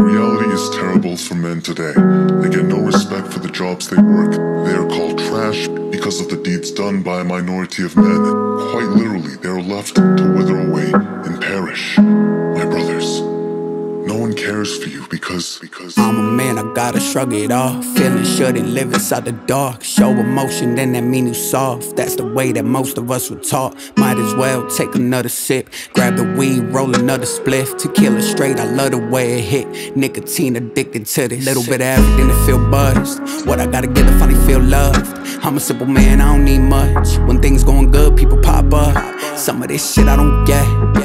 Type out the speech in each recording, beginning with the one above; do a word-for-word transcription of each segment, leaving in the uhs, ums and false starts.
Reality is terrible for men today. They get no respect for the jobs they work. They are called trash because of the deeds done by a minority of men. Quite literally, they are left to wither away and perish. My brothers, no one cares for you because, because I'm a man, I gotta shrug it off. Feeling shouldn't live inside the dark. Show emotion, then that mean you soft. That's the way that most of us were taught. Might as well take another sip. Grab the weed, roll another spliff. Tequila straight, I love the way it hit. Nicotine addicted to this. Little bit of everything to feel buzzed. What I gotta get to finally feel loved. I'm a simple man, I don't need much. When things going good, people pop up. Some of this shit I don't get.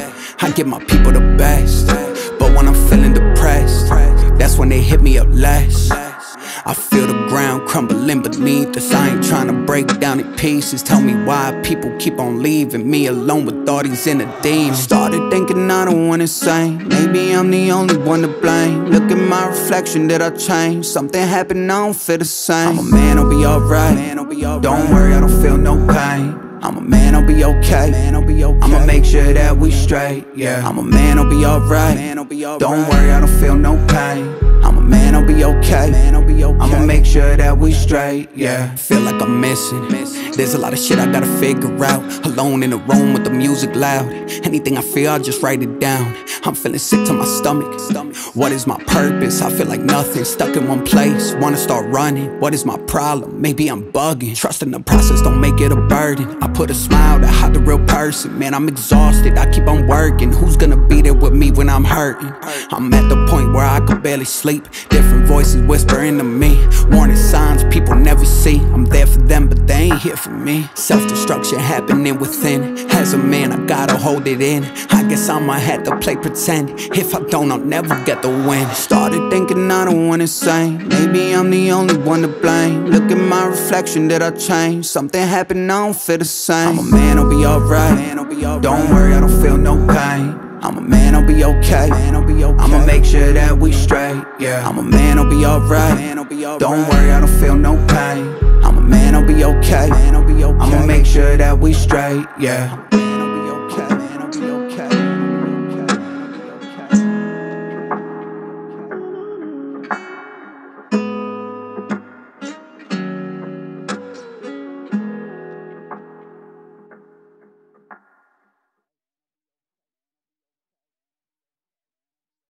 I give my people the best. But when I'm feeling depressed, that's when they hit me up less. I feel the ground crumbling beneath us. I ain't trying to break down in pieces. Tell me why people keep on leaving me alone with all these inner demons. Started thinking I don't want to sing. Maybe I'm the only one to blame. Look at my reflection, did I change? Something happened, I don't feel the same. I'm a man, I'll be alright. Don't worry, I don't feel no pain. I'm a man, I'll be okay. I'ma make sure that we straight, yeah. I'm a man, I'll be alright. Don't worry, I don't feel no pain. I'm a man, I'll be okay. I'ma make sure that we straight, yeah. Feel like I'm missing. There's a lot of shit I gotta figure out. Alone in a room with the music loud. Anything I feel, I just write it down. I'm feeling sick to my stomach. What is my purpose? I feel like nothing. Stuck in one place, wanna start running. What is my problem? Maybe I'm bugging. Trusting the process, don't make it a burden. I put a smile to hide the real person. Man, I'm exhausted, I keep on working. Who's gonna be there with me when I'm hurting? I'm at the point where I could barely sleep. Different voices whispering to me. Warning signs people never see. I'm there for them, but they ain't here for me. Self-destruction happening within. As a man, I gotta hold it in. I guess I'ma have to play pretend. If I don't, I'll never get the win. Started thinking I don't wanna sing. Maybe I'm the only one to blame. Look at my reflection, did I change? Something happened, I don't feel the same. I'm a man, I'll be alright. Don't worry, I don't feel no pain. I'm a man, I'll be okay. I'ma make sure that we straight, yeah. I'm a man, I'll be alright. Don't worry, I don't feel no pain. I'm a man, I'll be okay. I'ma make sure that we straight, yeah.